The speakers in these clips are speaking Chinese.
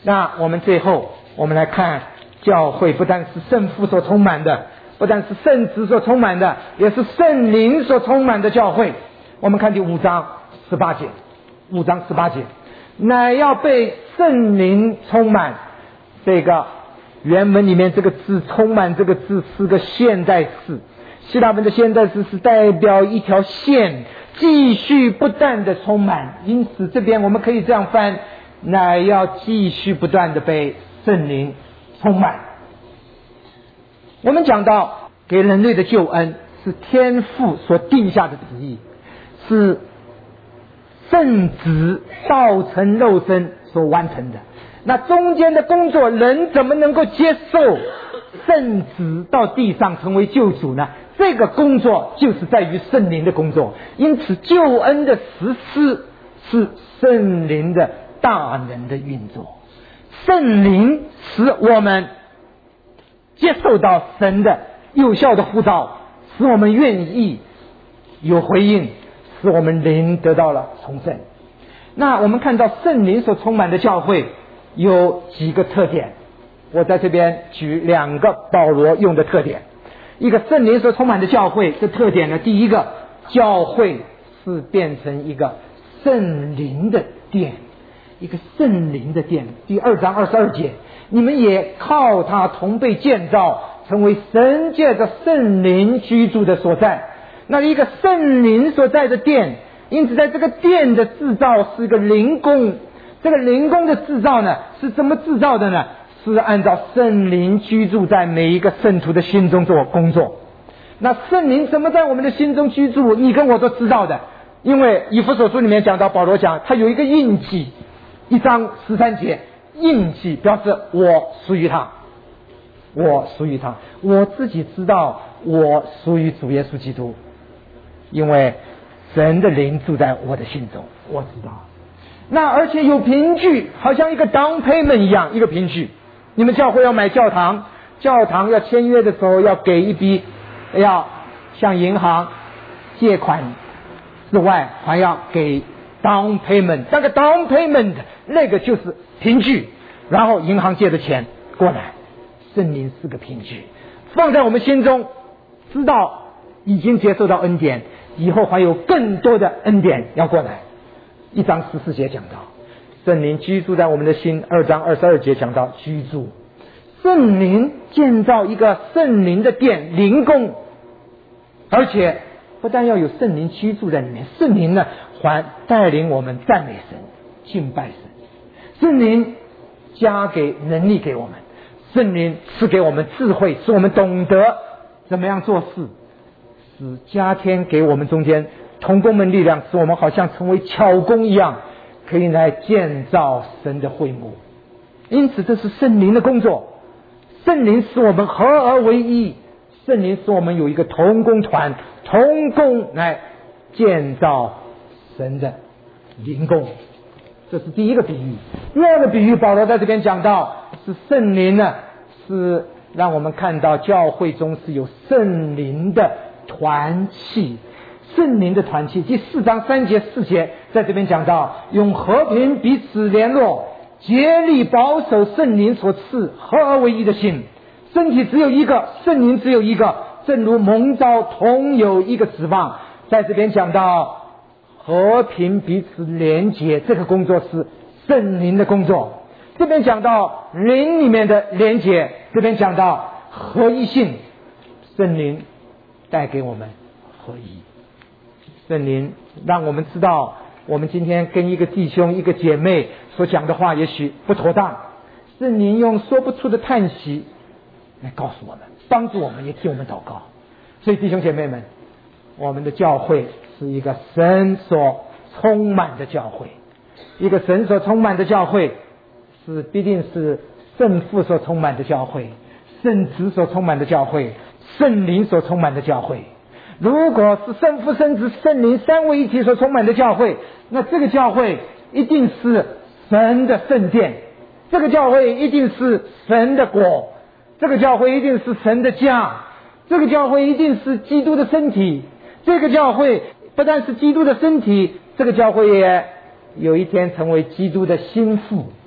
那我们最后我们来看，教会不但是圣父所充满的，不但是圣子所充满的，也是圣灵所充满的教会。我们看第5章18节，5章18节，乃要被圣灵充满。这个原文里面这个字充满这个字是个现代式，希腊文的现代式是代表一条线继续不断的充满，因此这边我们可以这样翻，乃要继续不断的被圣灵充满。我们讲到给人类的救恩是天父所定下的旨意，是圣子道成肉身所完成的。那中间的工作，人怎么能够接受圣子到地上成为救主呢？这个工作就是在于圣灵的工作，因此救恩的实施是圣灵的大能的运作。圣灵使我们接受到神的有效的呼召，使我们愿意有回应，使我们灵得到了重生。那我们看到圣灵所充满的教会有几个特点，我在这边举2个保罗用的特点。一个圣灵所充满的教会的特点呢，第一个，教会是变成一个圣灵的殿，一个圣灵的殿。第2章22节，你们也靠他同被建造，成为神借着圣灵居住的所在。那一个圣灵所在的殿，因此在这个殿的制造是一个灵宫。这个灵宫的制造呢，是怎么制造的呢？是按照圣灵居住在每一个圣徒的心中做工作。那圣灵怎么在我们的心中居住，你跟我都知道的，因为以弗所书里面讲到，保罗讲他有一个印记，1章13节，印记表示我属于他，我属于他，我自己知道我属于主耶稣基督，因为神的灵住在我的心中，我知道。那而且有凭据，好像一个 down payment 一样，一个凭据。你们教会要买教堂，教堂要签约的时候要给一笔，要向银行借款之外，还要给 down payment。那个 down payment 那个就是凭据，然后银行借的钱过来，圣灵是个凭据，放在我们心中，知道已经接受到恩典，以后还有更多的恩典要过来。1章14节讲到圣灵居住在我们的心，2章22节讲到居住。圣灵建造一个圣灵的殿，灵宫，而且不但要有圣灵居住在里面，圣灵呢还带领我们赞美神、敬拜神。圣灵加给能力给我们，圣灵赐给我们智慧，使我们懂得怎么样做事，使加添给我们中间同工们力量，使我们好像成为巧工一样，可以来建造神的会幕。因此这是圣灵的工作，圣灵使我们合而为一，圣灵使我们有一个同工团，同工来建造神的灵宫。这是第一个比喻。第2个比喻，保罗在这边讲到是圣灵呢，是让我们看到教会中是有圣灵的团契，圣灵的团契。第4章3节4节在这边讲到，用和平彼此联络，竭力保守圣灵所赐合而为一的心，身体只有一个，圣灵只有一个，正如蒙召同有一个指望。在这边讲到和平彼此连结，这个工作是圣灵的工作。这边讲到灵里面的连结，这边讲到合一性，圣灵带给我们合一。圣灵让我们知道，我们今天跟一个弟兄一个姐妹所讲的话也许不妥当，圣灵用说不出的叹息来告诉我们，帮助我们，也替我们祷告。所以弟兄姐妹们，我们的教会是一个神所充满的教会，一个神所充满的教会是必定是圣父所充满的教会，圣子所充满的教会，圣灵所充满的教会。如果是圣父、圣子、圣灵三位一体所充满的教会，那这个教会一定是神的圣殿，这个教会一定是神的国，这个教会一定是神的家，这个教会一定是基督的身体。这个教会不但是基督的身体，这个教会也有一天成为基督的心腹。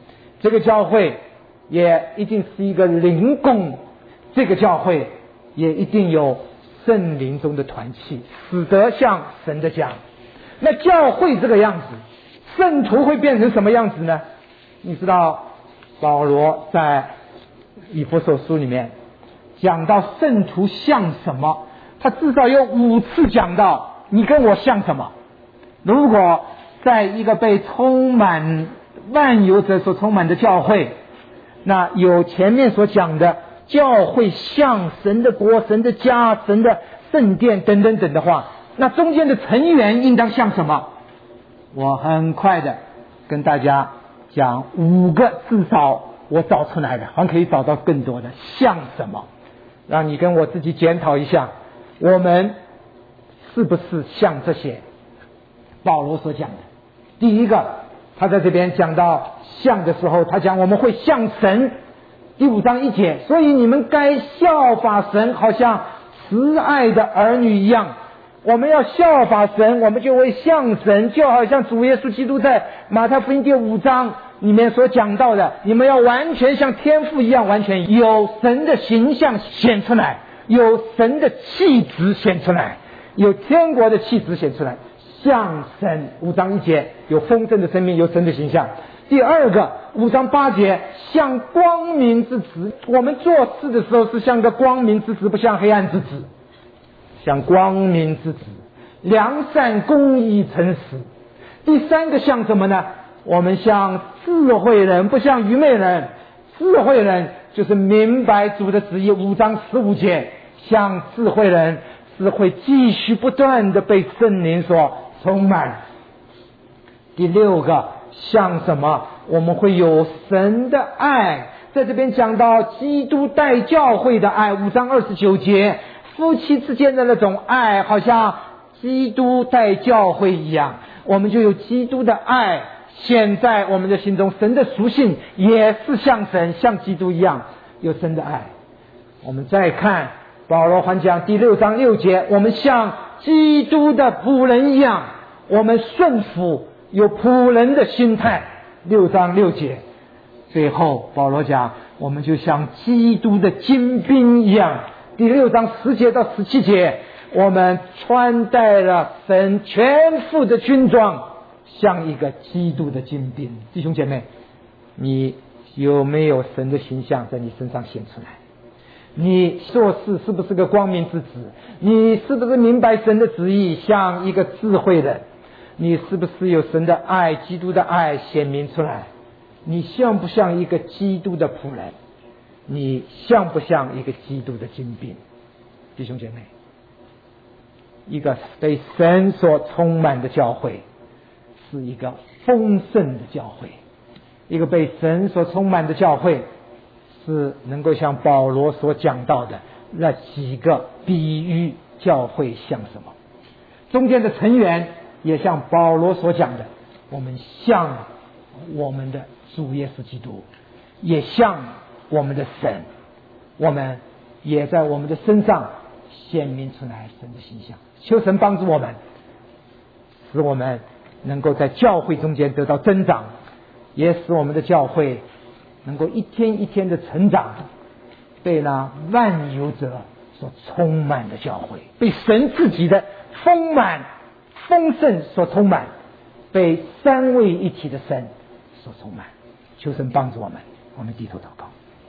这个教会也一定是一个灵宫，这个教会也一定有圣灵中的团契，使得像神的家。那教会这个样子，圣徒会变成什么样子呢？你知道保罗在以弗所书里面讲到圣徒像什么，他至少有5次讲到你跟我像什么。如果在一个被充满万有者所充满的教会，那有前面所讲的教会像神的国、神的家、神的圣殿等等等的话，那中间的成员应当像什么？我很快的跟大家讲5个，至少我找出来的，还可以找到更多的像什么，让你跟我自己检讨一下，我们是不是像这些保罗所讲的。第一个，他在这边讲到像的时候，他讲我们会像神，第5章1节，所以你们该效法神，好像慈爱的儿女一样。我们要效法神，我们就会像神，就好像主耶稣基督在马太福音第5章里面所讲到的，你们要完全像天父一样，完全有神的形象显出来，有神的气质显出来，有天国的气质显出来，像神。5章1节有丰盛的生命，有神的形象。第二个5章8节像光明之子，我们做事的时候是像个光明之子，不像黑暗之子，像光明之子，良善公义诚实。第三个像什么呢？我们像智慧人，不像愚昧人。智慧人就是明白主的旨意。5章15节像智慧人是会继续不断的被圣灵所充满。第6个像什么？我们会有神的爱，在这边讲到基督待教会的爱。5章29节夫妻之间的那种爱，好像基督待教会一样，我们就有基督的爱显在我们的心中。神的属性也是像神，像基督一样有神的爱。我们再看保罗还讲第6章6节，我们像基督的仆人一样，我们顺服，有仆人的心态。6章6节最后保罗讲我们就像基督的精兵一样。第6章10节到17节，我们穿戴了神全副的军装，像一个基督的精兵。弟兄姐妹，你有没有神的形象在你身上显出来？你做事是不是个光明之子？你是不是明白神的旨意，像一个智慧人？你是不是有神的爱，基督的爱显明出来？你像不像一个基督的仆人？你像不像一个基督的精兵？弟兄姐妹，一个被神所充满的教会是一个丰盛的教会，一个被神所充满的教会是能够像保罗所讲到的那几个比喻教会像什么，中间的成员也像保罗所讲的，我们像我们的主耶稣基督，也像我们的神，我们也在我们的身上显明出来神的形象。求神帮助我们，使我们能够在教会中间得到增长，也使我们的教会能够一天一天的成长，被那万有者所充满的教会，被神自己的丰满丰盛所充满，被三位一体的神所充满。求神帮助我们，我们低头祷告。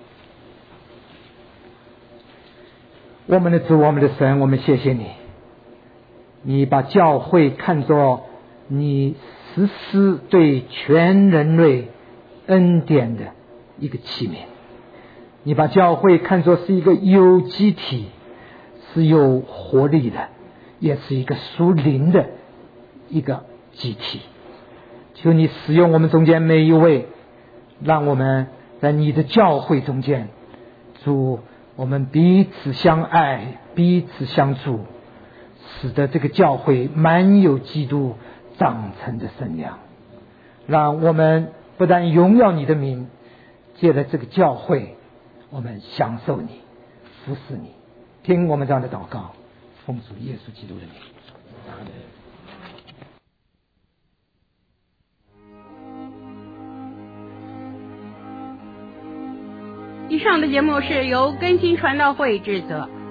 我们的主，我们的神，我们谢谢你，你把教会看作你实施对全人类恩典的一个器皿，你把教会看作是一个有机体，是有活力的，也是一个属灵的一个集体。求你使用我们中间每一位，让我们在你的教会中间，主，我们彼此相爱，彼此相助，使得这个教会满有基督长成的身量，让我们不但荣耀你的名，借着这个教会我们享受你，服侍你。听我们这样的祷告，奉主耶稣基督的名，阿们。 以上的节目是由根新传道会制作。